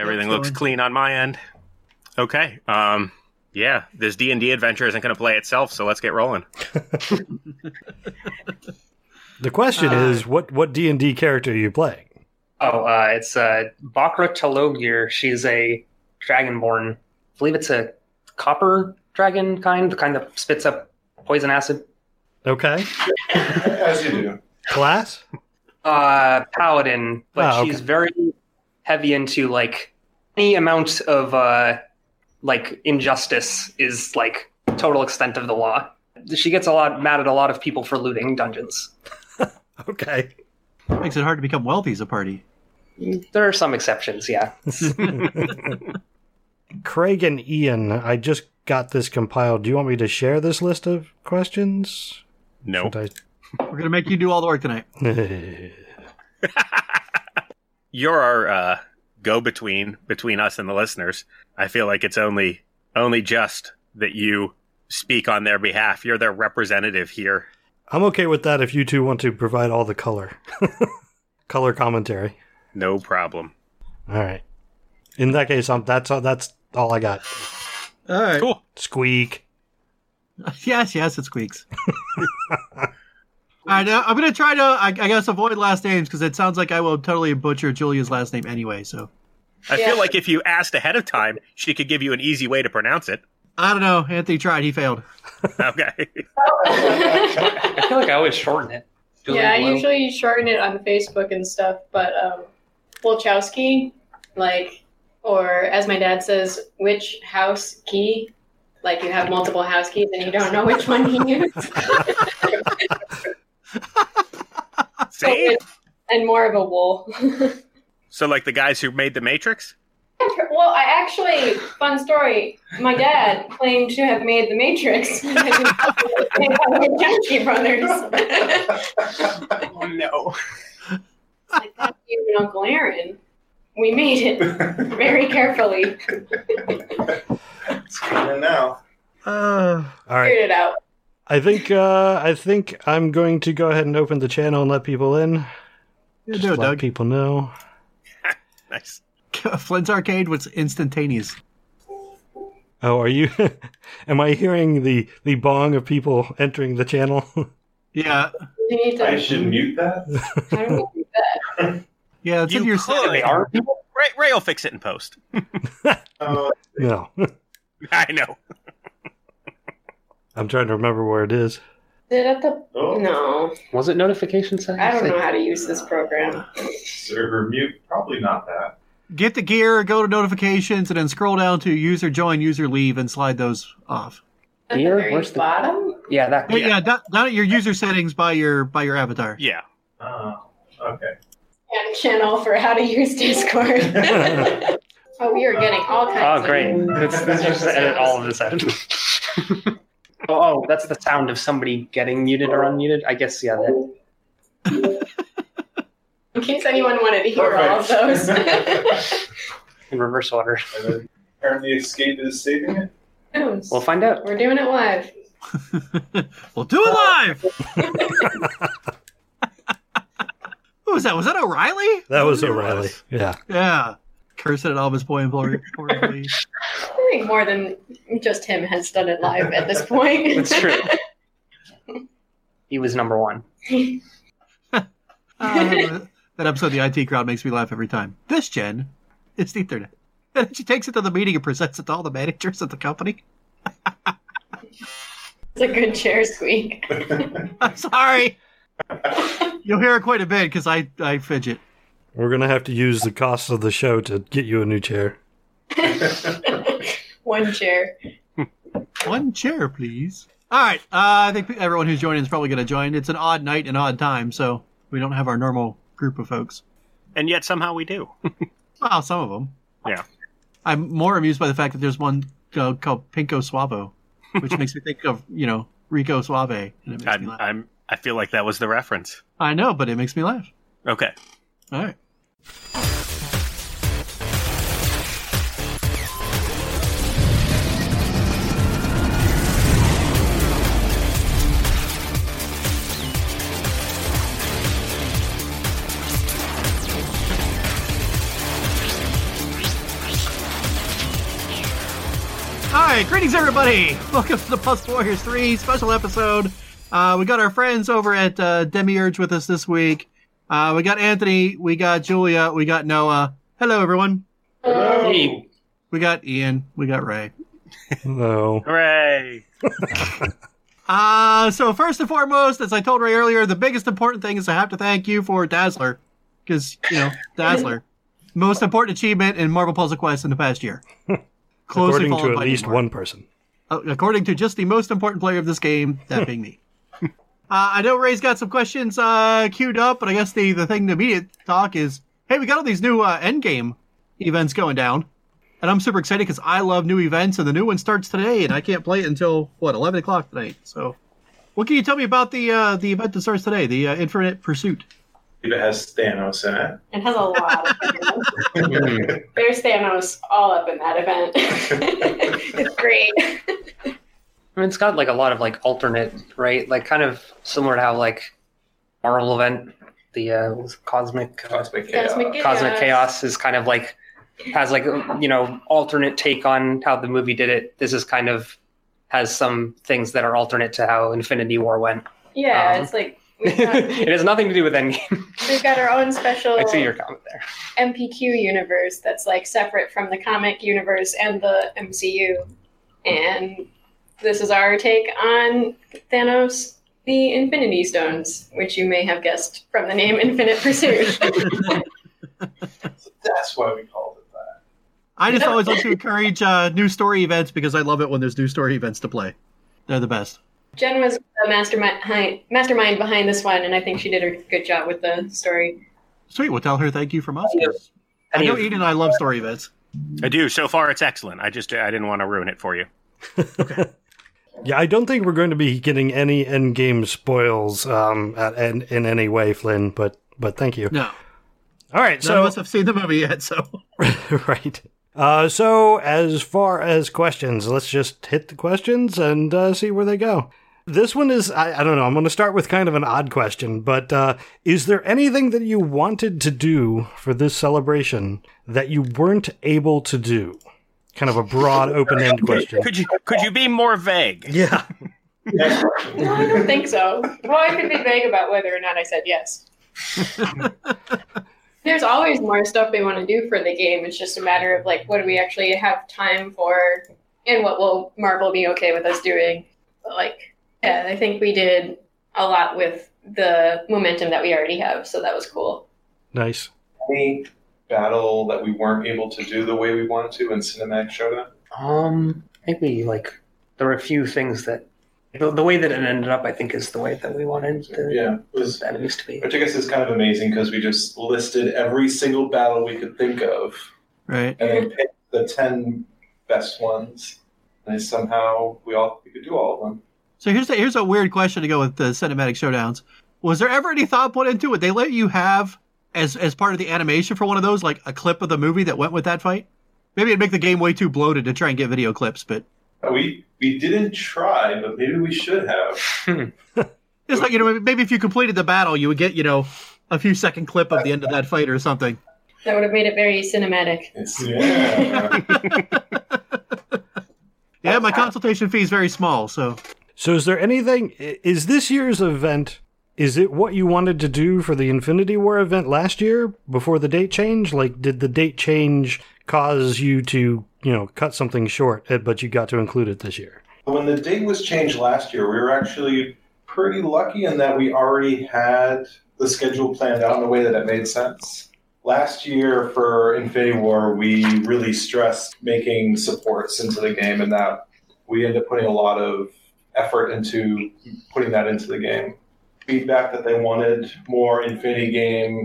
Everything looks clean on my end. Okay. Yeah, this D&D adventure isn't going to play itself, so let's get rolling. The question is, what D&D character are you playing? It's Bakra Talogir. She's a dragonborn. I believe it's a copper dragon kind, the kind that spits up poison acid. Okay. As you do. Class? Paladin, but okay. she's very heavy into, like, any amount of, injustice is, like, total extent of the law. She gets mad at a lot of people for looting dungeons. Okay. Makes it hard to become wealthy as a party. There are some exceptions, yeah. Craig and Ian, I just got this compiled. Do you want me to share this list of questions? No. We're going to make you do all the work tonight. You're our go-between between us and the listeners. I feel like it's only just that you speak on their behalf. You're their representative here. I'm okay with that if you two want to provide all the color. Color commentary. No problem. All right. In that case, that's all I got. All right. Cool. Squeak. Yes, it squeaks. All right, I'm going to try to, I guess, avoid last names because it sounds like I will totally butcher Julia's last name anyway, so. I feel like if you asked ahead of time, she could give you an easy way to pronounce it. I don't know. Anthony tried. He failed. Okay. I feel like I always shorten it. I usually shorten it on Facebook and stuff, but Wolchowski, or as my dad says, which house key? Like you have multiple house keys and you don't know which one he used. See? And more of a wool. So like the guys who made the Matrix? Well, I actually, fun story, my dad claimed to have made the Matrix. Wachowski brothers. Oh, no. It's like, that's you and Uncle Aaron. We made it very carefully. It's coming now. All right. Figured it out. I think I'm going to go ahead and open the channel and let people in. Yeah, Just do it, let Doug. people know. Nice. Flint's Arcade was instantaneous. Oh, are you? Am I hearing the bong of people entering the channel? Yeah. You need to, I should mute that. how do we do that? Yeah, it's in your could. They are people? Ray will fix it in post. No. I know. I'm trying to remember where it is. Is it at the... Oh. No. Was it notification settings? I don't know how to use this program. Server mute. Probably not that. Get the gear, go to notifications, and then scroll down to user join, user leave, and slide those off. At Here? the very Where's the- bottom? Yeah, that. Yeah, down at your user settings by your avatar. Yeah. Okay. And channel for how to use Discord. Oh, we are getting all kinds Oh, of... great. Let's just edit all of this out. Oh, that's the sound of somebody getting muted or unmuted? I guess, yeah. That. In case anyone wanted to hear all of those. In reverse order. And then apparently escape is saving it. We'll find out. We're doing it live. We'll do it live! Who was that? Was that O'Reilly? That was O'Reilly. Yeah. Yeah. Cursing at all of his poor employees. I think more than just him has done it live at this point. It's true. He was number one. That episode of the IT Crowd makes me laugh every time. This gen is the internet. And she takes it to the meeting and presents it to all the managers at the company. It's a good chair squeak. I'm sorry. You'll hear it quite a bit because I fidget. We're going to have to use the cost of the show to get you a new chair. One chair. One chair, please. All right. I think everyone who's joining is probably going to join. It's an odd night and odd time, so we don't have our normal group of folks. And yet somehow we do. Well, some of them. Yeah. I'm more amused by the fact that there's one called Pinko Suavo, which makes me think of, Rico Suave. And it makes me laugh. I feel like that was the reference. I know, but it makes me laugh. Okay. All right. Alright, greetings everybody! Welcome to the Plus Warriors 3 special episode. We got our friends over at Demiurge with us this week. We got Anthony, we got Julia, we got Noah. Hello everyone. Hello. Hey. We got Ian, we got Ray. Hello. Hooray! So first and foremost, as I told Ray earlier, the biggest important thing is I have to thank you for Dazzler. Because, Dazzler. Most important achievement in Marvel Puzzle Quest in the past year. Closely According followed to at by least Neymar. one person. According to just the most important player of this game, that being me. I know Ray's got some questions queued up, but I guess the thing to immediate talk is, hey, we got all these new Endgame events going down. And I'm super excited because I love new events, and the new one starts today, and I can't play it until, 11 o'clock tonight. So what can you tell me about the event that starts today, the Infinite Pursuit? It has Thanos in it. It has a lot of Thanos. There's Thanos all up in that event. It's great. I mean, it's got like a lot of like alternate, right? Like kind of similar to how like Marvel event, the what was it, Cosmic Cosmic Chaos is kind of like has like alternate take on how the movie did it. This is kind of has some things that are alternate to how Infinity War went. Yeah, it's like It has nothing to do with Endgame. we've got our own special I see your comment there. MPQ universe that's like separate from the comic universe and the MCU. And this is our take on Thanos, the Infinity Stones, which you may have guessed from the name Infinite Pursuit. That's why we called it that. I just always like to encourage new story events because I love it when there's new story events to play. They're the best. Jen was the mastermind behind this one, and I think she did a good job with the story. Sweet, we'll tell her thank you from us. 'Cause I know Eden and I love story events. I do. So far, it's excellent. I didn't want to ruin it for you. Yeah, I don't think we're going to be getting any endgame spoils in any way, Flynn, but thank you. No. All right, None of so us have seen the movie yet, so. right. So as far as questions, let's just hit the questions and see where they go. This one is, I don't know, I'm going to start with kind of an odd question, but is there anything that you wanted to do for this celebration that you weren't able to do? Kind of a broad, open-end question. Could you be more vague? Yeah. No, I don't think so. Well, I could be vague about whether or not I said yes. There's always more stuff we want to do for the game. It's just a matter of like, what do we actually have time for, and what will Marvel be okay with us doing? But like, yeah, I think we did a lot with the momentum that we already have, so that was cool. Nice. Any battle that we weren't able to do the way we wanted to in Cinematic Showdown? I think we there were a few things that the way that it ended up, I think, is the way that we wanted the enemies to be. Which I guess is kind of amazing because we just listed every single battle we could think of Right. and then picked the 10 best ones. And somehow we could do all of them. So here's a weird question to go with the cinematic showdowns. Was there ever any thought put into it? They let you have, as part of the animation for one of those, like a clip of the movie that went with that fight? Maybe it'd make the game way too bloated to try and get video clips, but... We didn't try, but maybe we should have. It's like, maybe if you completed the battle, you would get, a few second clip of the end of that fight or something. That would have made it very cinematic. Yeah. Yeah, my consultation fee is very small, so... So is there anything... Is this year's event... Is it what you wanted to do for the Infinity War event last year before the date change? Like, did the date change cause you to, cut something short, but you got to include it this year? When the date was changed last year, we were actually pretty lucky in that we already had the schedule planned out in a way that it made sense. Last year for Infinity War, we really stressed making supports into the game, and that we ended up putting a lot of effort into putting that into the game. Feedback that they wanted more Infinity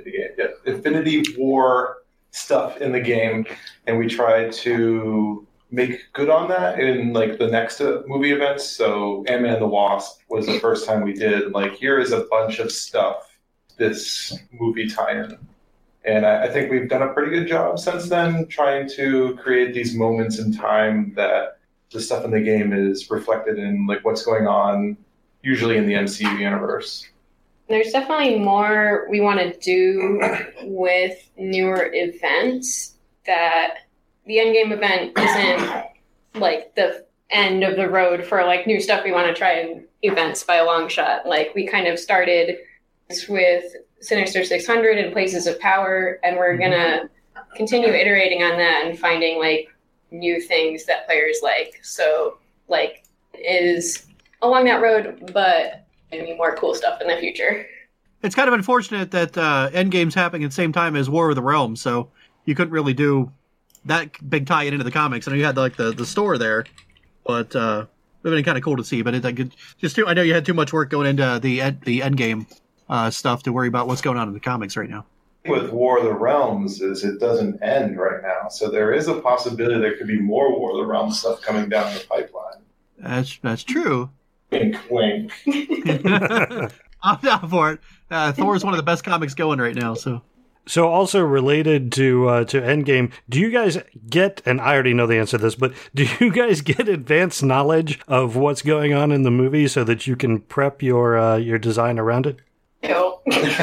War stuff in the game, and we tried to make good on that in the next movie events. So Ant-Man and the Wasp was the first time we did here is a bunch of stuff this movie tie-in, and I think we've done a pretty good job since then trying to create these moments in time that the stuff in the game is reflected in what's going on usually in the MCU universe. There's definitely more we want to do with newer events that the Endgame event isn't like the end of the road for like new stuff we want to try in events by a long shot. Like we kind of started with Sinister 600 and Places of Power, and we're gonna continue iterating on that and finding like new things that players like. So like is along that road, but maybe more cool stuff in the future. It's kind of unfortunate that Endgame's happening at the same time as War of the Realms, so you couldn't really do that big tie-in into the comics. I know you had like the store there, but it would have been kind of cool to see. But I know you had too much work going into the Endgame stuff to worry about what's going on in the comics right now. With War of the Realms is it doesn't end right now, so there is a possibility there could be more War of the Realms stuff coming down the pipeline. That's true. Wink, wink. I'm down for it. Thor is one of the best comics going right now. So also related to Endgame, do you guys get, and I already know the answer to this, but do you guys get advanced knowledge of what's going on in the movie so that you can prep your design around it? No.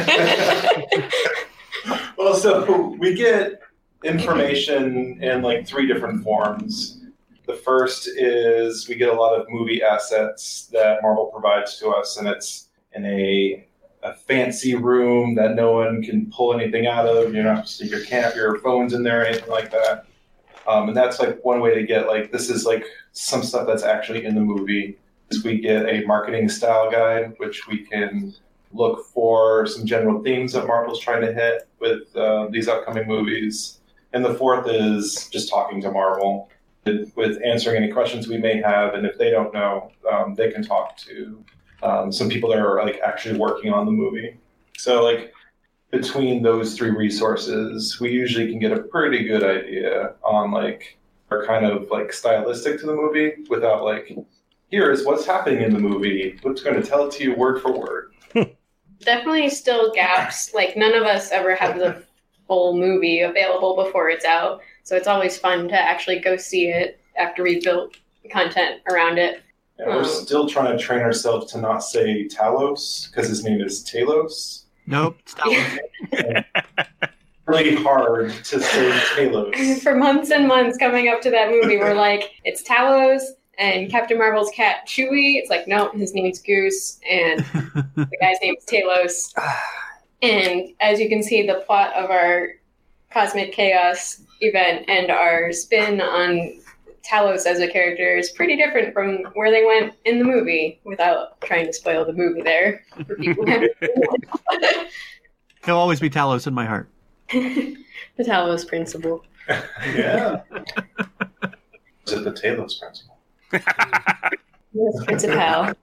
Well, so we get information in like 3 different forms. The first is we get a lot of movie assets that Marvel provides to us, and it's in a fancy room that no one can pull anything out of. You're not supposed to stick your phones in there or anything like that. And that's like one way to get like, this is like some stuff that's actually in the movie. Is we get a marketing style guide, which we can look for some general themes that Marvel's trying to hit with these upcoming movies. And the fourth is just talking to Marvel with answering any questions we may have. And if they don't know, they can talk to some people that are like actually working on the movie. So like between those 3 resources, we usually can get a pretty good idea on like are kind of like stylistic to the movie without like, here is what's happening in the movie. What's going to tell it to you word for word. Definitely still gaps. Like none of us ever have the full movie available before it's out. So it's always fun to actually go see it after we've built content around it. Yeah, we're still trying to train ourselves to not say Talos because his name is Talos. Nope, it's Talos. Really hard to say Talos. For months and months coming up to that movie, we're like, it's Talos and Captain Marvel's cat Chewie. It's like, no, his name's Goose, and the guy's name is Talos. And as you can see, the plot of our Cosmic Chaos event and our spin on Talos as a character is pretty different from where they went in the movie, without trying to spoil the movie there for people who haven't seen it. He'll always be Talos in my heart. The Talos principle. Yeah. Is it the Talos principle? Yes, Principal.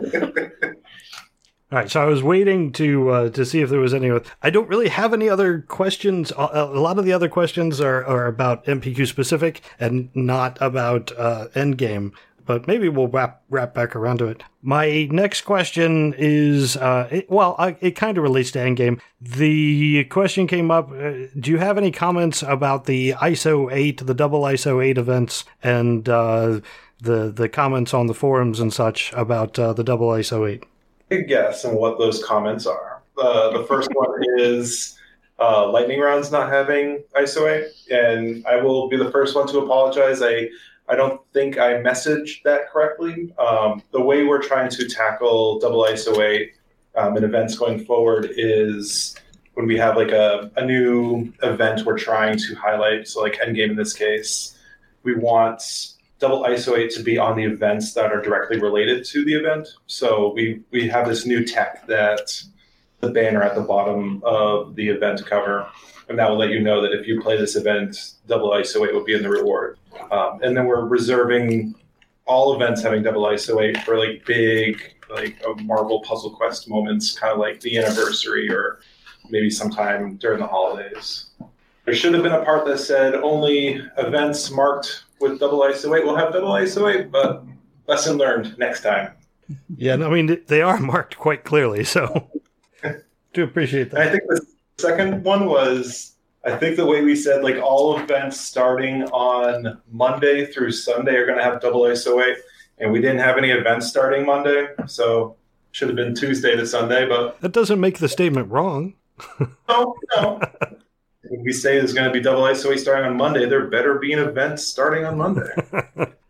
All right, so I was waiting to see if there was any. I don't really have any other questions. A lot of the other questions are about MPQ specific and not about Endgame. But maybe we'll wrap back around to it. My next question is, it kind of relates to Endgame. The question came up, do you have any comments about the ISO 8, the double ISO 8 events, and the comments on the forums and such about the double ISO 8? Good guess on what those comments are. The first one is Lightning Round's not having ISO 8, and I will be the first one to apologize. I don't think I messaged that correctly. The way we're trying to tackle double ISO 8 in events going forward is when we have like a new event we're trying to highlight, so like Endgame in this case, we want double ISO 8 to be on the events that are directly related to the event. So we have this new tech that the banner at the bottom of the event cover, and that will let you know that if you play this event, double ISO 8 will be in the reward. And then we're reserving all events having double ISO 8 for like big, like Marvel Puzzle Quest moments, kind of like the anniversary or maybe sometime during the holidays. There should have been a part that said only events marked with double ISO 8 will have double ISO 8, but lesson learned next time. Yeah, I mean, they are marked quite clearly, so do appreciate that. And I think the second one was, I think the way we said, like all events starting on Monday through Sunday are going to have double ISO 8, and we didn't have any events starting Monday, so should have been Tuesday to Sunday, but... That doesn't make the statement wrong. No. When we say there's going to be double ISO 8 starting on Monday, there better be an event starting on Monday.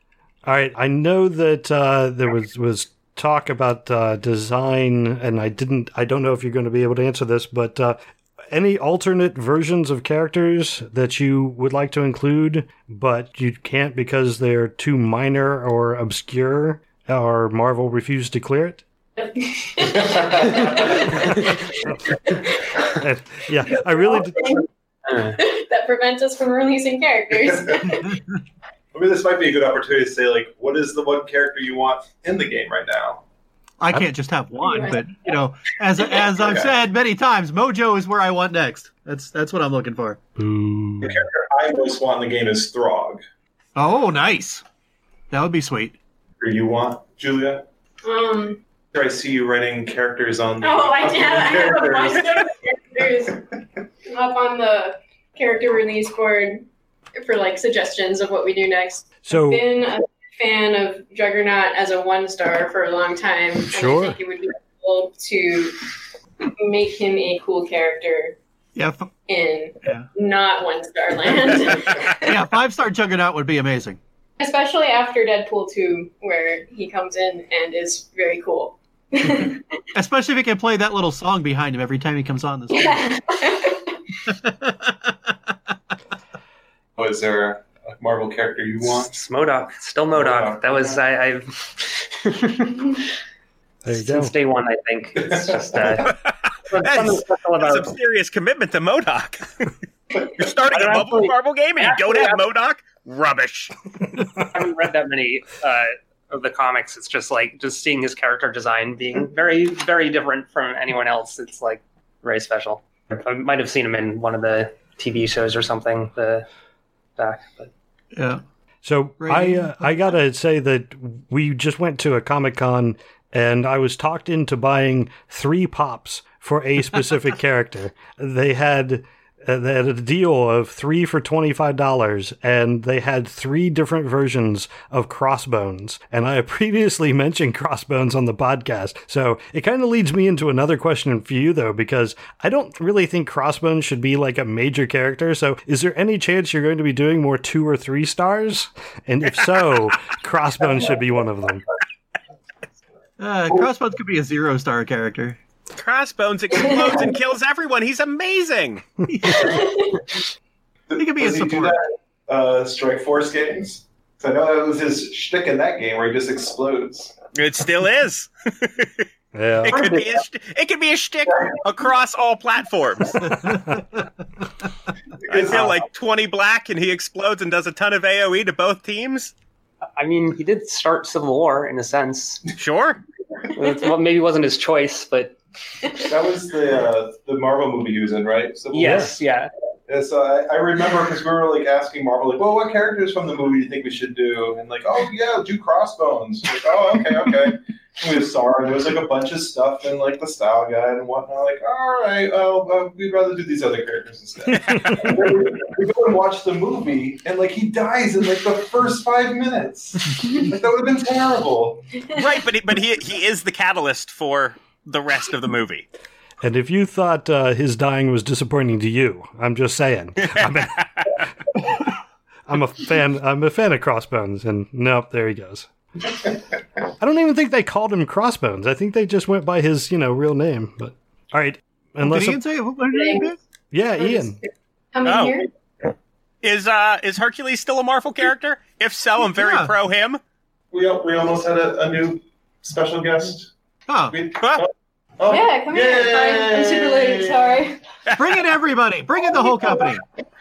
All right, I know that there was talk about design, and I don't know if you're going to be able to answer this, but any alternate versions of characters that you would like to include, but you can't because they're too minor or obscure, or Marvel refused to clear it? Yeah, I really did. That prevents us from releasing characters. I mean, this might be a good opportunity to say, like, what is the one character you want in the game right now? I can't just have one, but as I've said many times, Mojo is where I want next. That's what I'm looking for. Ooh. The character I most want in the game is Throg. Oh, nice. That would be sweet. Who you want, Julia? I see you writing characters on the I have a bunch of characters up on the character release board for like suggestions of what we do next. So, I've been a fan of Juggernaut as a 1-star for a long time. Sure. And I think it would be cool to make him a cool character in not 1-star land. Yeah, 5-star Juggernaut would be amazing. Especially after Deadpool 2, where he comes in and is very cool. Especially if he can play that little song behind him every time he comes on the screen. Was there a Marvel character you want? It's MODOK. Still MODOK. That was there you go. since day one. I think it's just That's some serious commitment to MODOK. You're starting a Marvel game and you don't have MODOK? Rubbish. I haven't read that many of the comics. It's just like seeing his character design being very, very different from anyone else. It's like very special. I might have seen him in one of the TV shows or something. But Yeah. So I gotta say that we just went to a Comic-Con and I was talked into buying 3 pops for a specific character. They had a deal of 3 for $25, and they had 3 different versions of Crossbones. And I have previously mentioned Crossbones on the podcast. So it kind of leads me into another question for you, though, because I don't really think Crossbones should be like a major character. So is there any chance you're going to be doing more 2 or 3 stars? And if so, Crossbones should be one of them. Crossbones could be a 0-star character. Crossbones explodes and kills everyone. He's amazing. He could be a support. Strike Force games? I know that was his shtick in that game where he just explodes. It still is. Yeah. It could be a shtick across all platforms. I feel like 20 black and he explodes and does a ton of AoE to both teams. I mean, he did start Civil War in a sense. Sure. Well, maybe it wasn't his choice, but that was the Marvel movie he was in, right? Civil yes, War? yeah. And so I remember because we were like asking Marvel, like, well, what characters from the movie do you think we should do? And like, oh yeah, do Crossbones. Like, oh, okay. And we saw her, and there was like a bunch of stuff in like the style guide and whatnot. Like, all right, we'd rather do these other characters instead. And we go and watch the movie, and like he dies in like the first 5 minutes. Like that would have been terrible. Right, but he is the catalyst for the rest of the movie. And if you thought his dying was disappointing to you, I'm just saying. I'm a fan of Crossbones, and nope, there he goes. I don't even think they called him Crossbones. I think they just went by his, real name. But all right, unless Did Ian say what his name is? Yeah, Ian. Coming here? Is Hercules still a Marvel character? If so, I'm very pro him. We almost had a new special guest. Oh. Yeah, come here. I'm super late. Sorry. Bring in everybody. Bring in the whole company.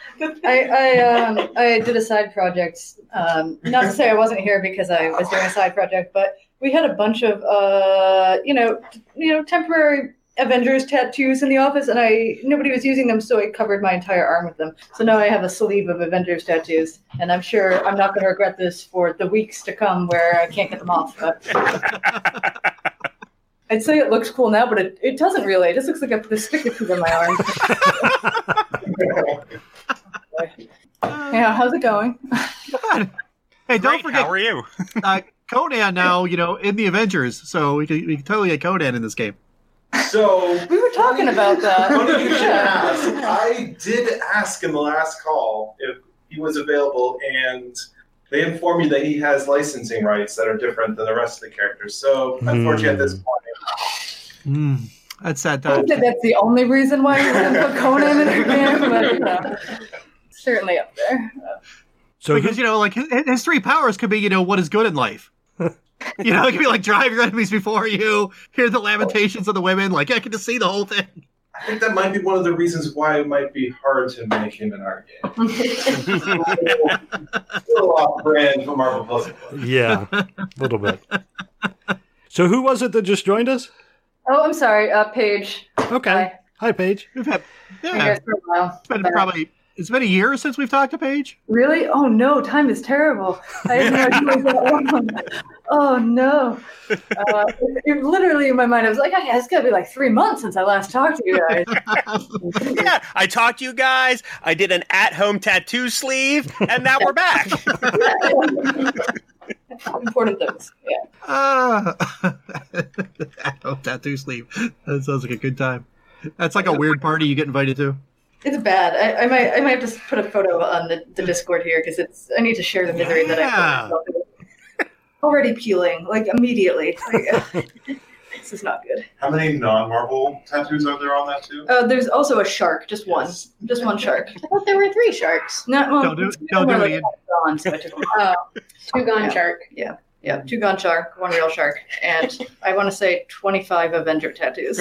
I did a side project. Not to say I wasn't here because I was doing a side project, but we had a bunch of temporary Avengers tattoos in the office, and nobody was using them, so I covered my entire arm with them. So now I have a sleeve of Avengers tattoos, and I'm sure I'm not going to regret this for the weeks to come where I can't get them off. But I'd say it looks cool now, but it doesn't really. It just looks like the sticker tube on my arm. Yeah, how's it going? Good. Hey, don't forget. How are you? Conan now, in the Avengers, so we can totally get Conan in this game. So We were talking about that. funny you should Yeah. ask. I did ask in the last call if he was available, and they inform you that he has licensing rights that are different than the rest of the characters. So, unfortunately, at this point, That's sad I time. don't think that's the only reason why you wouldn't put Conan in a game, but certainly up there. So Because, like, his 3 powers could be, what is good in life. It could be like drive your enemies before you, hear the lamentations of the women. Like, I can just see the whole thing. I think that might be one of the reasons why it might be hard to make him in our game. a little off brand for Marvel Plus. yeah, a little bit. So who was it that just joined us? Oh, I'm sorry, Paige. Okay. Hi, Paige. We've had, Been here for a while. it's been a year since we've talked to Paige. Really? Oh no, time is terrible. I had no idea it was that long. Oh no. It literally in my mind, I was like, it's got to be like 3 months since I last talked to you guys. Yeah, I talked to you guys. I did an at-home tattoo sleeve, and now we're back. Important things. Yeah. Tattoo sleeve. That sounds like a good time. That's like a weird party you get invited to. It's bad. I might have to put a photo on the Discord here because I need to share the misery that I feel. Already peeling, like immediately. Like, this is not good. How many non-Marvel tattoos are there on that too? There's also a shark, just one shark. I thought there were 3 sharks. Not well, Don't do it, Ian. Gone, so I took them. 2 gone shark. Yeah, 2 gone shark, 1 real shark, and I want to say 25 Avenger tattoos.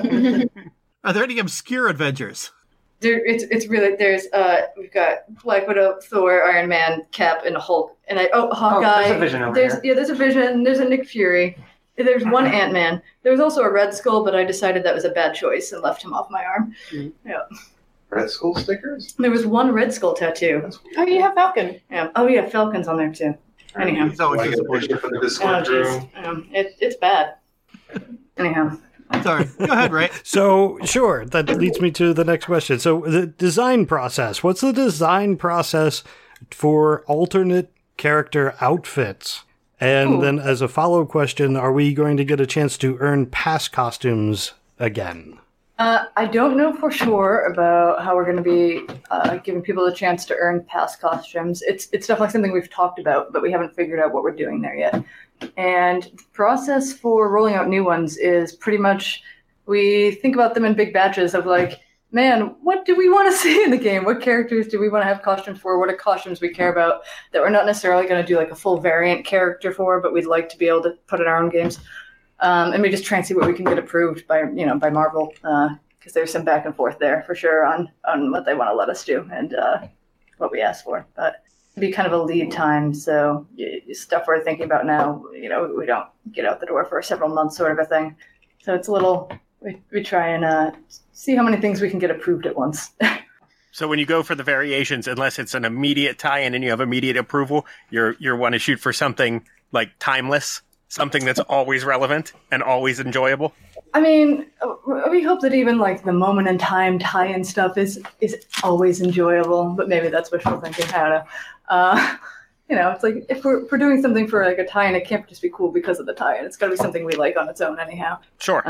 Are there any obscure adventures? It's really there's we've got Black Widow, Thor, Iron Man, Cap, and Hulk, and Hawkeye. There's a Vision over here. There's a Vision. There's a Nick Fury. There's one Ant-Man. There was also a Red Skull, but I decided that was a bad choice and left him off my arm. Yeah. Red Skull stickers? There was 1 Red Skull tattoo. Oh, you have Falcon. Yeah. Oh yeah, Falcon's on there too. Anyhow. He's always I get a disappointed. picture for the Oh Discord room. jeez. It's bad. Anyhow. Sorry. Go ahead, Ray. So, sure, that leads me to the next question. So, the design process. What's the design process for alternate character outfits? And then, as a follow-up question, are we going to get a chance to earn past costumes again? I don't know for sure about how we're going to be giving people a chance to earn past costumes. It's definitely something we've talked about, but we haven't figured out what we're doing there yet. And the process for rolling out new ones is pretty much we think about them in big batches of like, man, what do we want to see in the game? What characters do we want to have costumes for? What are costumes we care about that we're not necessarily going to do like a full variant character for, but we'd like to be able to put in our own games. And we just try and see what we can get approved by Marvel, because there's some back and forth there for sure on what they want to let us do and what we ask for. But it'd be kind of a lead time, so stuff we're thinking about now, we don't get out the door for several months sort of a thing. So it's a little, we try and see how many things we can get approved at once. So when you go for the variations, unless it's an immediate tie-in and you have immediate approval, you're want to shoot for something like timeless, something that's always relevant and always enjoyable. I mean, we hope that even like the moment in time tie-in stuff is always enjoyable, but maybe that's wishful thinking. I don't know. It's like if we're doing something for like a tie-in, it can't just be cool because of the tie-in. It's got to be something we like on its own, anyhow. Sure.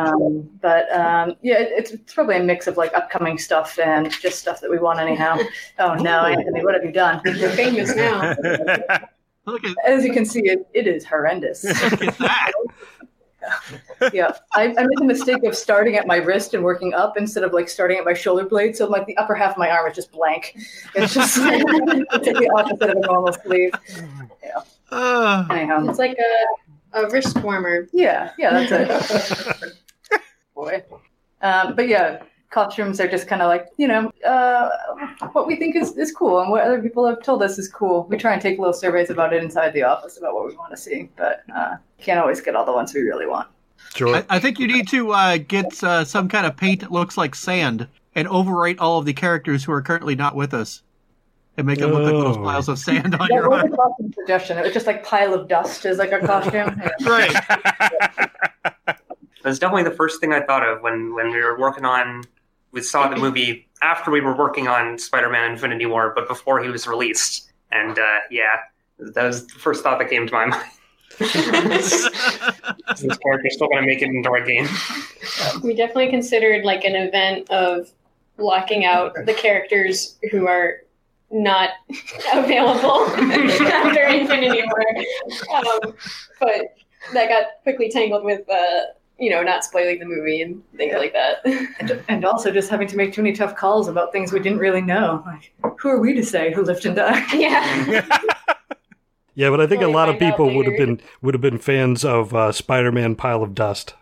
It's probably a mix of like upcoming stuff and just stuff that we want, anyhow. Oh no, Anthony, what have you done? You're famous now. Look at As you can see, it is horrendous. that. Yeah, I made the mistake of starting at my wrist and working up instead of like starting at my shoulder blade. So like the upper half of my arm is just blank. It's just like, it's like the opposite of a normal sleeve. Yeah. Anyhow, It's like a wrist warmer. yeah, that's it. Boy, but yeah, costumes are just kind of like what we think is cool and what other people have told us is cool. We try and take little surveys about it inside the office about what we want to see, but can't always get all the ones we really want. Sure. I think you need to get some kind of paint that looks like sand and overwrite all of the characters who are currently not with us and make them look like little piles of sand on That your was arm. a costume suggestion. It was just like pile of dust is like a costume. Yeah. Right. That's definitely the first thing I thought of when we were working on. We saw the movie after we were working on Spider-Man: Infinity War, but before he was released. And that was the first thought that came to my mind. This character's still going to make it into our game. We definitely considered like an event of blocking out the characters who are not available after Infinity War. But that got quickly tangled with, not spoiling the movie and things like that. And also just having to make too many tough calls about things we didn't really know. Like, who are we to say who lived and died? Yeah. Yeah, but I think a Well, lot of find out people would have later. been fans of Spider-Man Pile of Dust.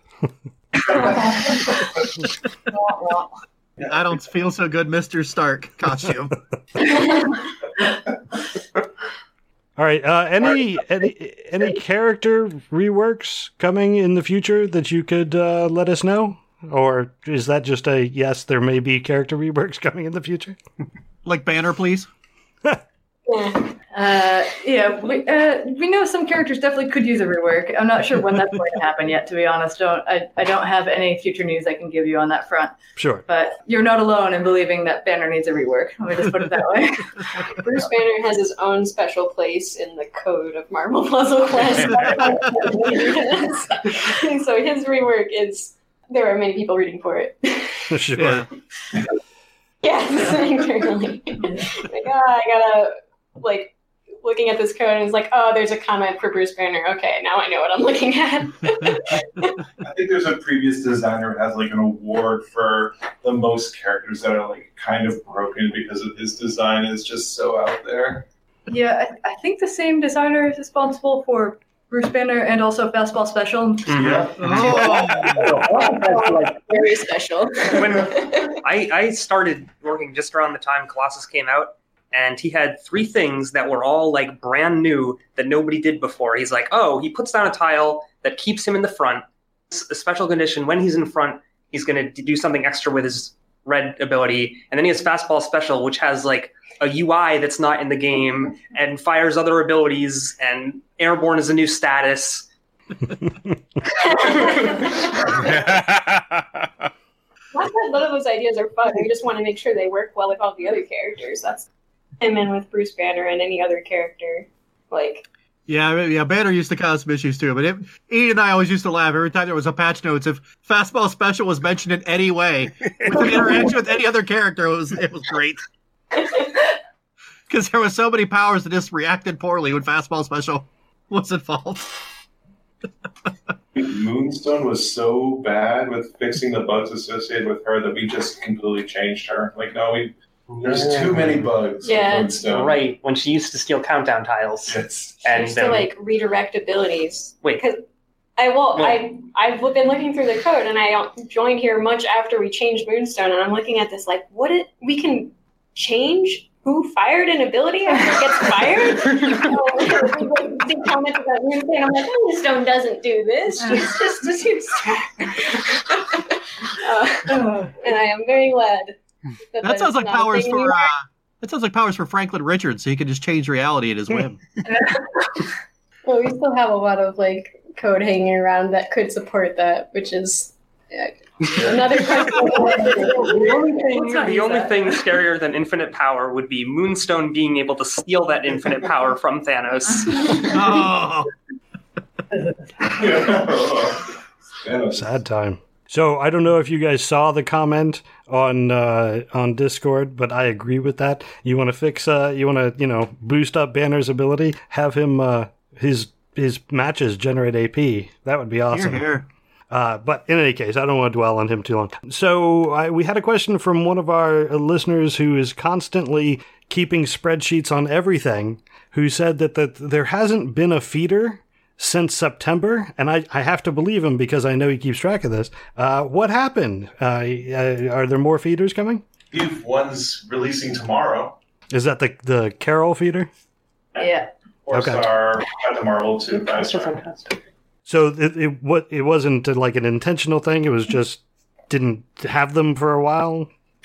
I don't feel so good, Mr. Stark costume. All right, any character reworks coming in the future that you could let us know? Or is that just a yes, there may be character reworks coming in the future? Like Banner, please. We know some characters definitely could use a rework. I'm not sure when that's going to happen yet, to be honest. I don't have any future news I can give you on that front. Sure. But you're not alone in believing that Banner needs a rework. Let me just put it that way. Bruce Banner has his own special place in the code of Marvel Puzzle Quest. So his rework is, there are many people rooting for it. Sure. Yeah. Yes, internally. I gotta, looking at this code and it's like, oh, there's a comment for Bruce Banner. Okay, now I know what I'm looking at. I think there's a previous designer who has an award for the most characters that are kind of broken because of his design is just so out there. Yeah, I think the same designer is responsible for Bruce Banner and also Fastball Special. Yeah. Oh. Very special. When I started working just around the time Colossus came out, and he had 3 things that were all brand new that nobody did before. He's like, oh, he puts down a tile that keeps him in the front. A special condition, when he's in front, he's going to do something extra with his red ability. And then he has Fastball Special, which has a UI that's not in the game and fires other abilities, and Airborne is a new status. Not that none of those ideas are fun. We just want to make sure they work well with all the other characters. That's him and with Bruce Banner and any other character. Yeah, Banner used to cause some issues too, but Ian and I always used to laugh every time there was a patch notes if Fastball Special was mentioned in any way with an interaction with any other character. It was great. Because there were so many powers that just reacted poorly when Fastball Special was involved. Moonstone was so bad with fixing the bugs associated with her that we just completely changed her. There's too many bugs. Yeah. With Moonstone. Right, when she used to steal countdown tiles. It's And Used to redirect abilities. Wait. Because I've been looking through the code and I joined here much after we changed Moonstone, and I'm looking at this we can change who fired an ability after it gets fired? The comment about Moonstone, I'm like, Moonstone doesn't do this. She's just a superstar. And I am very glad. That sounds like powers for that sounds like powers for Franklin Richards, so he can just change reality at his whim. Well, we still have a lot of code hanging around that could support that, which is another question. The only thing scarier than infinite power would be Moonstone being able to steal that infinite power from Thanos. Oh. Sad time. So I don't know if you guys saw the comment on Discord, but I agree with that. You want to fix, boost up Banner's ability, have him his matches generate AP. That would be awesome. Here. But in any case, I don't want to dwell on him too long. So we had a question from one of our listeners who is constantly keeping spreadsheets on everything, who said that there hasn't been a feeder since September, and I have to believe him because I know he keeps track of this. What happened? Are there more feeders coming? One's releasing tomorrow. Is that the Carol feeder? Yeah. Star, Captain Marvel 2. That's so fantastic. So it wasn't an intentional thing. It was just didn't have them for a while.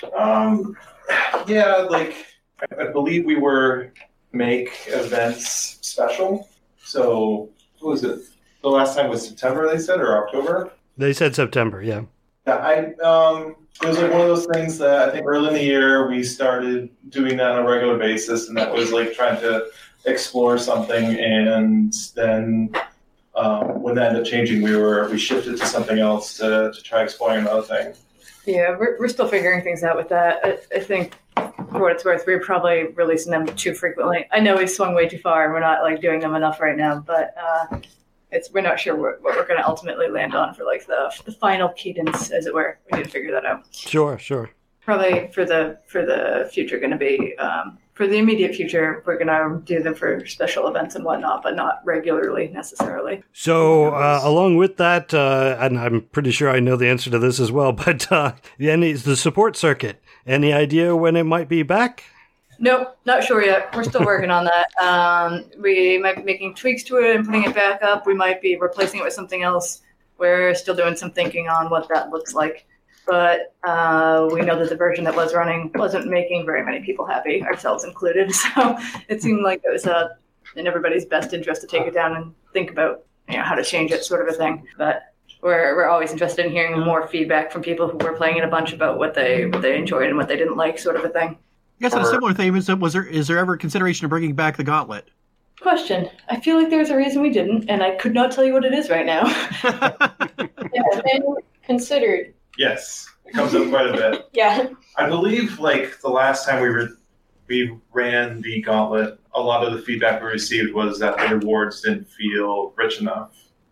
Yeah, I believe we were make events special. So what was it? The last time was September, they said, or October? They said September. Yeah. Yeah, it was one of those things that I think early in the year we started doing that on a regular basis, and that was trying to explore something, and then when that ended up changing, we shifted to something else to try exploring another thing. Yeah, we're still figuring things out with that. I think for what it's worth, we're probably releasing them too frequently. I know we've swung way too far and we're not like doing them enough right now, but we're not sure what we're going to ultimately land on for like the final cadence, as it were. We need to figure that out. Sure. Probably for the future, going to be for the immediate future, we're going to do them for special events and whatnot, but not regularly necessarily. So along with that, and I'm pretty sure I know the answer to this as well, but the support circuit. Any idea when it might be back? Nope, not sure yet. We're still working on that. We might be making tweaks to it and putting it back up. We might be replacing it with something else. We're still doing some thinking on what that looks like. But we know that the version that was running wasn't making very many people happy, ourselves included. So it seemed like it was in everybody's best interest to take it down and think about how to change it, sort of a thing. But we're always interested in hearing more feedback from people who were playing it a bunch about what they enjoyed and what they didn't like, sort of a thing. I guess on a similar theme, is there ever consideration of bringing back the gauntlet? Question. I feel like there's a reason we didn't, and I could not tell you what it is right now. Yeah, been considered. Yes, it comes up quite a bit. Yeah. I believe like the last time we ran the gauntlet, a lot of the feedback we received was that the rewards didn't feel rich enough.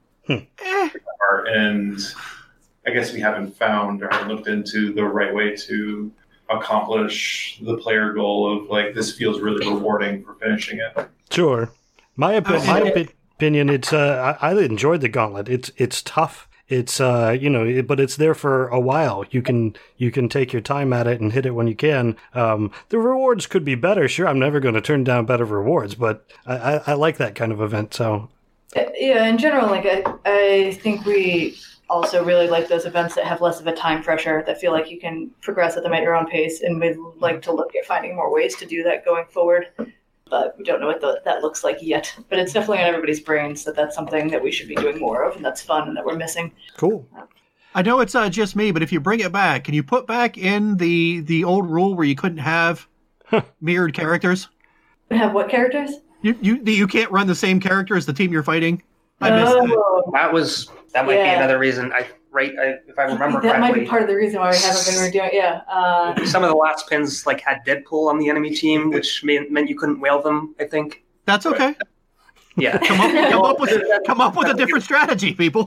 And I guess we haven't found or looked into the right way to accomplish the player goal of like, this feels really rewarding for finishing it. Sure. My opinion, it's I enjoyed the gauntlet. It's tough. It's but it's there for a while. You can take your time at it and hit it when you can. The rewards could be better. Sure, I'm never going to turn down better rewards, but I like that kind of event. So yeah, in general, like I think we also really like those events that have less of a time pressure, that feel like you can progress at them at your own pace, and we'd like to look at finding more ways to do that going forward. But we don't know what that looks like yet. But it's definitely on everybody's brains that that's something that we should be doing more of, and that's fun, and that we're missing. Cool. I know it's just me, but if you bring it back, can you put back in the old rule where you couldn't have mirrored characters? Have what characters? You can't run the same character as the team you're fighting? I missed that. That might be another reason. If I remember correctly, that might be part of the reason why we haven't been redoing. Yeah. Some of the last pins like had Deadpool on the enemy team, which meant you couldn't whale them, I think. That's okay. Yeah. Come up with a different strategy, people.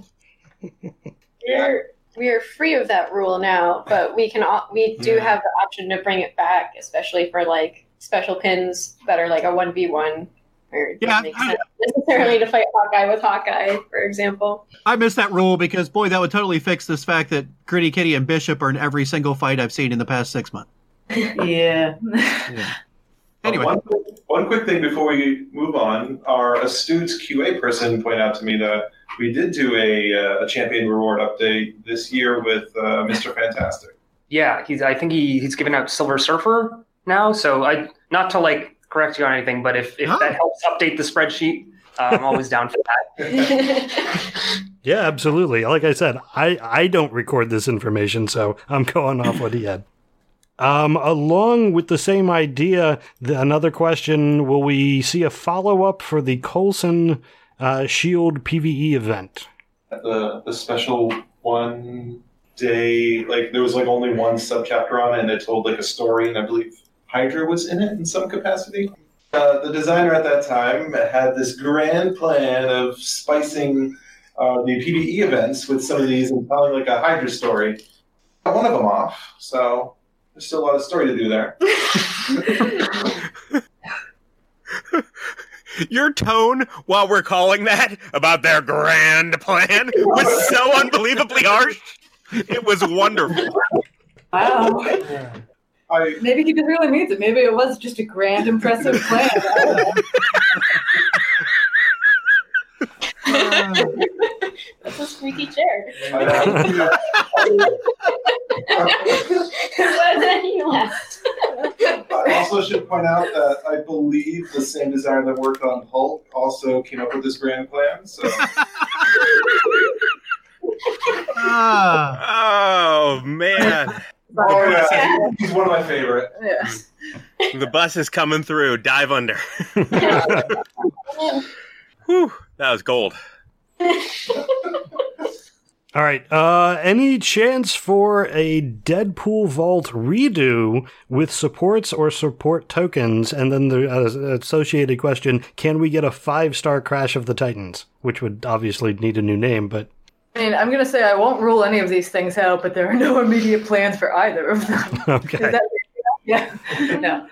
We are free of that rule now, but we do have the option to bring it back, especially for like special pins that are like a 1v1. Or it doesn't make sense necessarily to fight Hawkeye with Hawkeye, for example. I missed that rule because, boy, that would totally fix this fact that Gritty Kitty and Bishop are in every single fight I've seen in the past 6 months. Yeah. Anyway. One quick thing before we move on. Our astute QA person pointed out to me that we did do a champion reward update this year with Mr. Fantastic. Yeah, I think he's given out Silver Surfer now, so not to like correct you on anything, but if that helps update the spreadsheet, I'm always down for that. Yeah, absolutely. Like I said, I don't record this information, so I'm going off what he had. Along with the same idea, another question, will we see a follow-up for the Coulson Shield PvE event? The special one day, like there was like only one subchapter on it, and it told like a story, and I believe Hydra was in it in some capacity. The designer at that time had this grand plan of spicing the PvE events with some of these and telling like a Hydra story. Got one of them off, so there's still a lot of story to do there. Your tone while we're calling that about their grand plan was so unbelievably harsh. It was wonderful. Wow. Maybe he just really means it. Maybe it was just a grand, impressive plan. That's a squeaky chair. I also should point out that I believe the same designer that worked on Hulk also came up with this grand plan. So. Oh, man. Oh, yeah. He's one of my favorite. Yeah. The bus is coming through. Dive under. Whew, that was gold. All right. Any chance for a Deadpool Vault redo with supports or support tokens? And then the associated question, can we get a 5-star Crash of the Titans? Which would obviously need a new name, but... I mean, I'm going to say I won't rule any of these things out, but there are no immediate plans for either of them. Okay. No.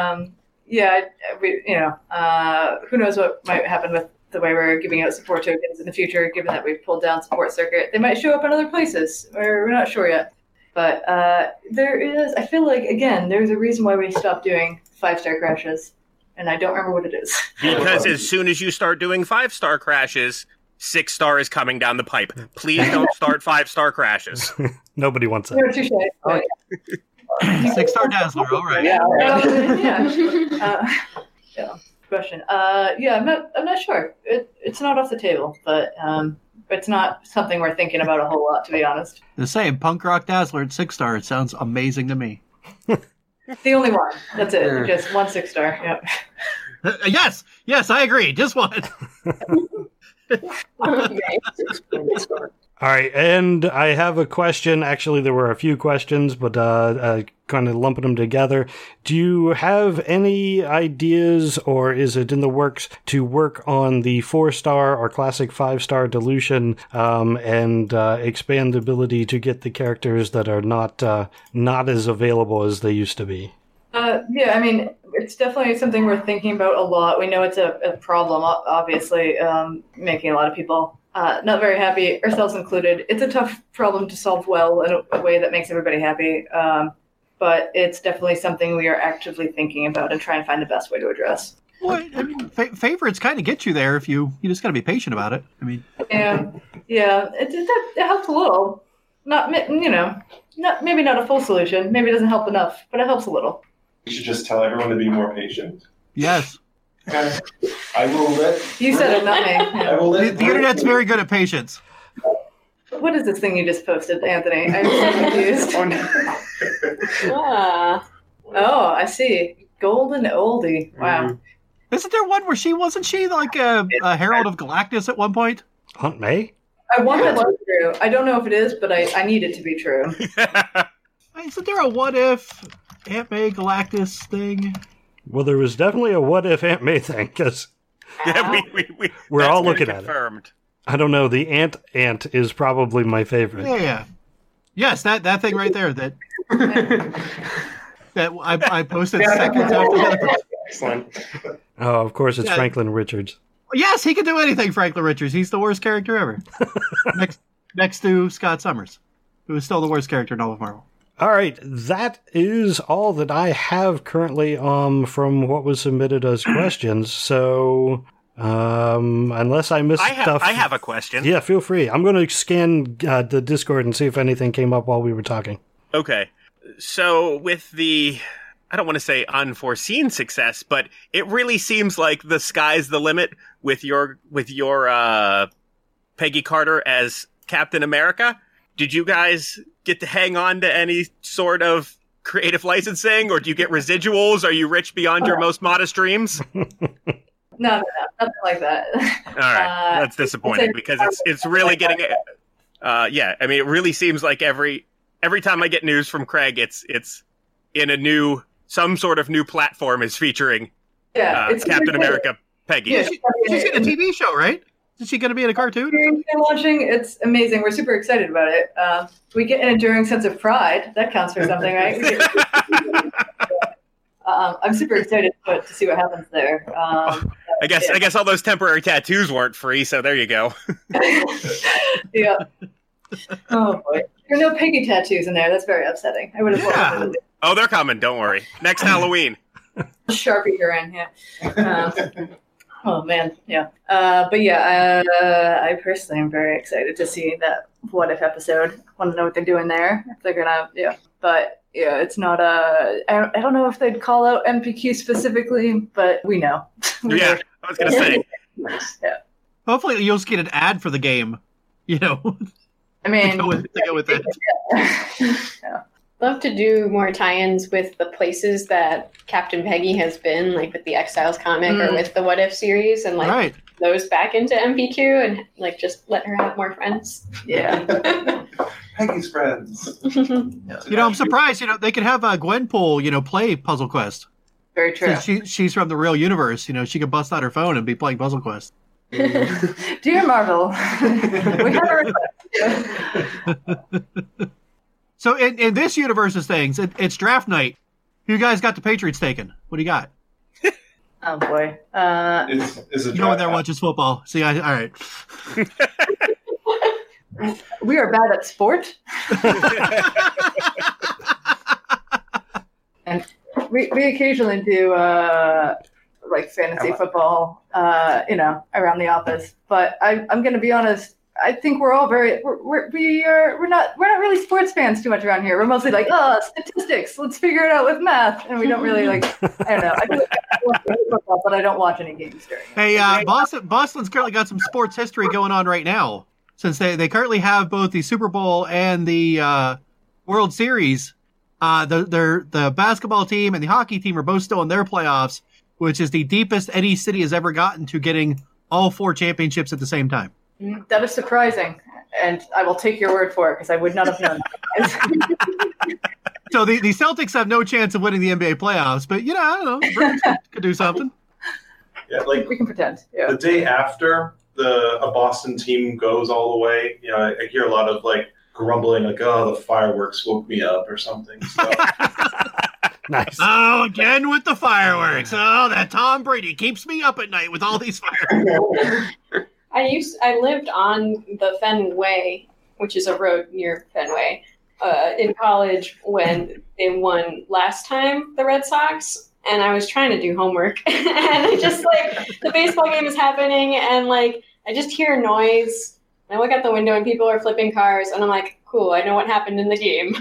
Who knows what might happen with the way we're giving out support tokens in the future, given that we've pulled down support circuit. They might show up in other places, or we're not sure yet. But I feel like, again, there's a reason why we stopped doing 5-star crashes, and I don't remember what it is. Because as soon as you start doing 5-star crashes, 6-star is coming down the pipe. Please don't start 5-star crashes. Nobody wants that. No, touche. 6-star Dazzler, all right. Question. I'm not sure. It's not off the table, but it's not something we're thinking about a whole lot, to be honest. The same Punk Rock Dazzler at 6-star. It sounds amazing to me. The only one. That's it. Just one 6-star. Yep. Yes, I agree. Just one. All right, and I have a question. Actually, there were a few questions, but kind of lumping them together. Do you have any ideas, or is it in the works to work on the 4-star or classic 5-star dilution and expand the ability to get the characters that are not as available as they used to be? I mean, it's definitely something we're thinking about a lot. We know it's a problem, obviously, making a lot of people not very happy, ourselves included. It's a tough problem to solve well in a way that makes everybody happy. But it's definitely something we are actively thinking about and trying to find the best way to address. Well, I mean, favorites kind of get you there if you just got to be patient about it. I mean, it helps a little. Maybe not a full solution. Maybe it doesn't help enough, but it helps a little. You should just tell everyone to be more patient. yes. Okay. I will let. You said it, not me. I will let. The internet's very good at patience. What is this thing you just posted, Anthony? I'm so confused. Oh, I see. Golden oldie. Wow. Isn't there one where wasn't she like a Herald of Galactus at one point? Aunt May? I want that to be true. I don't know if it is, but I need it to be true. Isn't there a what if Aunt May Galactus thing? Well, there was definitely a what if Aunt May thing, because we're all looking at it. I don't know. The Ant is probably my favorite. Yeah. Yes, that thing right there that I posted seconds after the other. Excellent. Oh, of course, it's Franklin Richards. Yes, he can do anything, Franklin Richards. He's the worst character ever. next to Scott Summers, who is still the worst character in all of Marvel. All right, that is all that I have currently from what was submitted as questions. So, unless I missed stuff... I have a question. Yeah, feel free. I'm going to scan the Discord and see if anything came up while we were talking. Okay. So, with the... I don't want to say unforeseen success, but it really seems like the sky's the limit with your Peggy Carter as Captain America. Did you guys get to hang on to any sort of creative licensing, or do you get residuals? Are you rich beyond your most modest dreams? No, nothing like that. All right, that's disappointing because it's really getting. I mean, it really seems like every time I get news from Craig, it's in some sort of new platform is featuring Captain America Peggy. Yeah, she's in a TV show, right? Is she going to be in a cartoon? Watching, it's amazing. We're super excited about it. We get an enduring sense of pride. That counts for something, right? I'm super excited to see what happens there. I guess all those temporary tattoos weren't free, so there you go. Yeah. Oh boy, there are no Peggy tattoos in there. That's very upsetting. I would have loved it. Oh, they're coming. Don't worry. Next Halloween. Sharpie her in, yeah. Oh man, yeah. But yeah, I personally am very excited to see that What If episode. Want to know what they're doing there. If they're gonna, But yeah, it's not I don't know if they'd call out MPQ specifically, but we know. I was gonna say. Yeah. Hopefully, you'll just get an ad for the game. I mean, to go with it. Yeah. Love to do more tie-ins with the places that Captain Peggy has been, like with the Exiles comic or with the What If series, and like those back into MPQ and like just let her have more friends. Yeah. Peggy's friends. I'm surprised. They could have Gwenpool, play Puzzle Quest. Very true. Since she's from the real universe, she could bust out her phone and be playing Puzzle Quest. Dear Marvel, we have a request. So in this universe's things, it's draft night. You guys got the Patriots taken. What do you got? Oh boy. Is No one there watches football. See, all right. We are bad at sport. And we occasionally do like fantasy football, around the office. But I'm going to be honest. I think we're all we're not really sports fans too much around here. We're mostly like, statistics. Let's figure it out with math, and we don't really I don't know. I do watch football, but I don't watch any games during it. Hey, Boston's currently got some sports history going on right now, since they currently have both the Super Bowl and the World Series. The basketball team and the hockey team are both still in their playoffs, which is the deepest any city has ever gotten to getting all 4 championships at the same time. That is surprising, and I will take your word for it because I would not have known that. So the Celtics have no chance of winning the NBA playoffs, but I don't know, Bruins could do something. Yeah, like we can pretend. Yeah. The day after a Boston team goes all the way, I hear a lot of like grumbling, like, "Oh, the fireworks woke me up" or something. So. Nice. Oh, again with the fireworks. Oh, that Tom Brady keeps me up at night with all these fireworks. I lived on the Fenway, which is a road near Fenway, in college when they won last time, the Red Sox, and I was trying to do homework, and I just the baseball game is happening, and I just hear noise. I look out the window and people are flipping cars, and I'm like, cool, I know what happened in the game.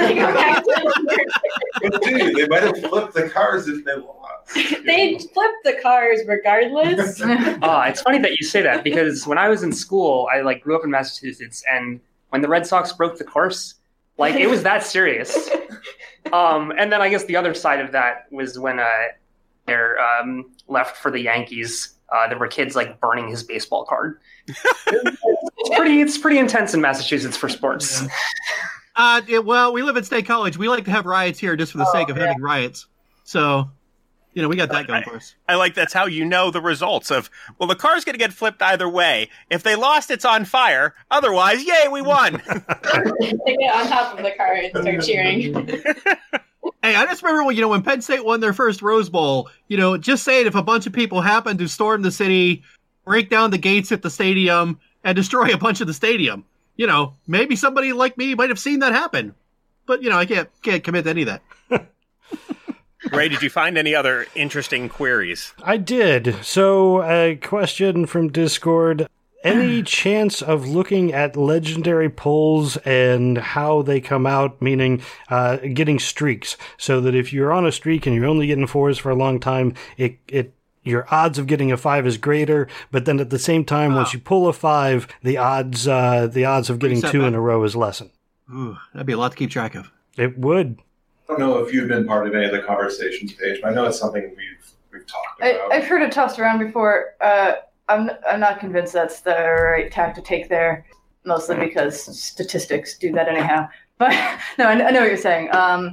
But dude, they might have flipped the cars if they lost. They flipped the cars regardless. It's funny that you say that because when I was in school, I grew up in Massachusetts, and when the Red Sox broke the curse, it was that serious. And then I guess the other side of that was when they're left for the Yankees. There were kids burning burning his baseball card. It's pretty intense in Massachusetts for sports. Well, we live at State College. We like to have riots here just for the sake of having riots. So, we got that going for us. I like that's how the results of, the car's going to get flipped either way. If they lost, it's on fire. Otherwise, yay, we won. They get on top of the car and start cheering. Hey, I just remember when Penn State won their first Rose Bowl, just saying if a bunch of people happened to storm the city, break down the gates at the stadium, and destroy a bunch of the stadium, maybe somebody like me might have seen that happen. But, I can't commit to any of that. Ray, did you find any other interesting queries? I did. So, a question from Discord. Any chance of looking at legendary pulls and how they come out, meaning getting streaks, so that if you're on a streak and you're only getting 4s for a long time, your odds of getting a 5 is greater, but then at the same time, once you pull a 5, the odds of getting 2 in a row is lessened. Ooh, that'd be a lot to keep track of. It would. I don't know if you've been part of any of the conversations, Paige, but I know it's something we've talked about. I've heard it tossed around before. I'm not convinced that's the right tack to take there, mostly because statistics do that anyhow. But no, I know what you're saying.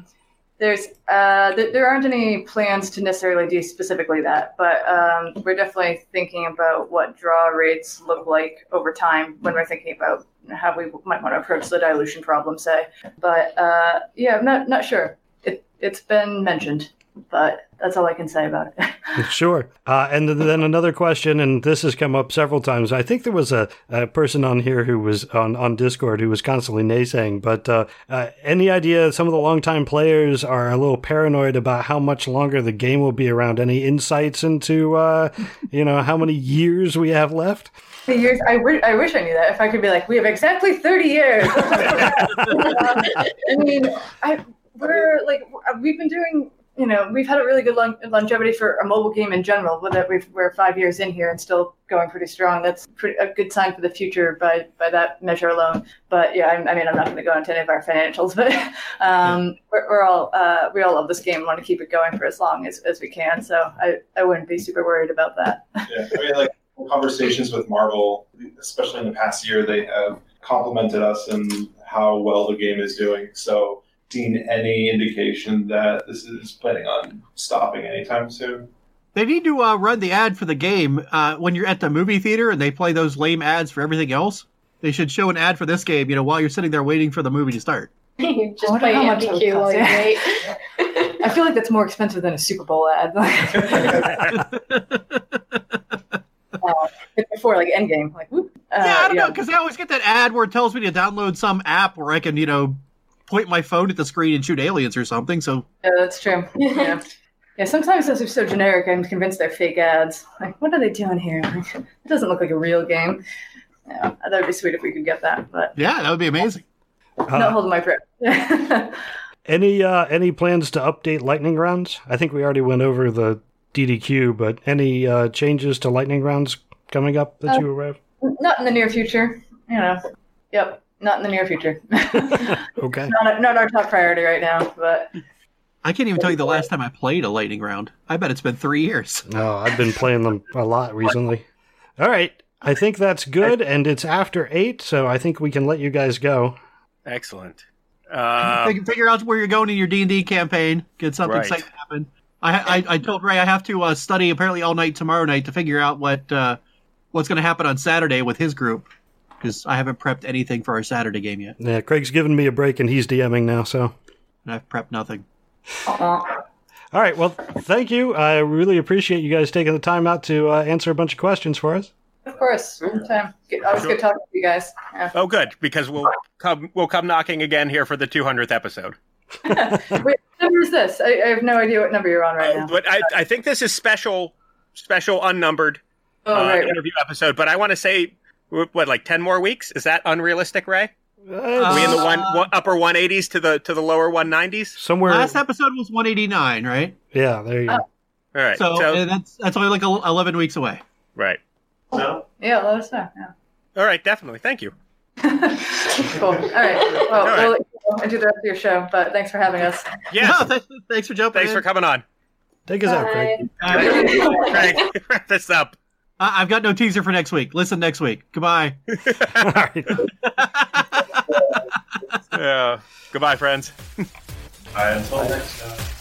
There aren't any plans to necessarily do specifically that, but we're definitely thinking about what draw rates look like over time when we're thinking about how we might want to approach the dilution problem, say. But I'm not sure. It's been mentioned, but that's all I can say about it. Sure. And then another question, and this has come up several times. I think there was a person on here who was on Discord who was constantly naysaying, but any idea some of the longtime players are a little paranoid about how much longer the game will be around? Any insights into, how many years we have left? The years, I wish I knew that. If I could be like, we have exactly 30 years. We've been doing, we've had a really good longevity for a mobile game in general. With that, we're 5 years in here and still going pretty strong. That's a good sign for the future by that measure alone. But yeah, I'm not going to go into any of our financials, but we all love this game and want to keep it going for as long as we can. So I wouldn't be super worried about that. Yeah, conversations with Marvel, especially in the past year, they have complimented us and how well the game is doing. So, seen any indication that this is planning on stopping anytime soon? They need to run the ad for the game when you're at the movie theater and they play those lame ads for everything else. They should show an ad for this game, while you're sitting there waiting for the movie to start. You just play MPQ while you wait. I feel like that's more expensive than a Super Bowl ad. Before Endgame, whoop. I don't know, because I always get that ad where it tells me to download some app where I can, point my phone at the screen and shoot aliens or something. So yeah, that's true. Yeah. Yeah, sometimes those are so generic, I'm convinced they're fake ads. What are they doing here? It doesn't look like a real game. Yeah, that would be sweet if we could get that. But yeah, that would be amazing. Not holding my breath. Any plans to update Lightning Rounds? I think we already went over the DDQ, but any changes to Lightning Rounds coming up that you aware of? Not in the near future. Yep, not in the near future. Okay. Not our top priority right now, but... I can't even tell you the last time I played a Lightning Round. I bet it's been 3 years. No, I've been playing them a lot recently. All right. I think that's good, and it's after 8, so I think we can let you guys go. Excellent. Figure out where you're going in your D&D campaign. Get something exciting to happen. I told Ray I have to study apparently all night tomorrow night to figure out what's going to happen on Saturday with his group, because I haven't prepped anything for our Saturday game yet. Yeah, Craig's giving me a break, and he's DMing now, so... And I've prepped nothing. All right, well, thank you. I really appreciate you guys taking the time out to answer a bunch of questions for us. Of course. Anytime. Always good talking to you guys. Yeah. Oh, good, because we'll come knocking again here for the 200th episode. Wait, what number is this? I have no idea what number you're on right now. But I think this is special unnumbered interview episode. But I want to say, 10 more weeks? Is that unrealistic, Ray? Are we in the upper 180s to the lower 190s? Somewhere. Last episode was 189, right? Yeah, there you go. All right. So that's only 11 weeks away. Right. No? Yeah, let us know. Yeah. All right, definitely. Thank you. Cool. All right. Well, we'll let you go and do the rest of your show, but thanks for having us. Yeah. No, thanks for jumping Thanks in. for coming on. Take us out, Craig. Craig, wrap this up. I've got no teaser for next week. Listen next week. Goodbye. All right. Yeah. Goodbye, friends. Until next time.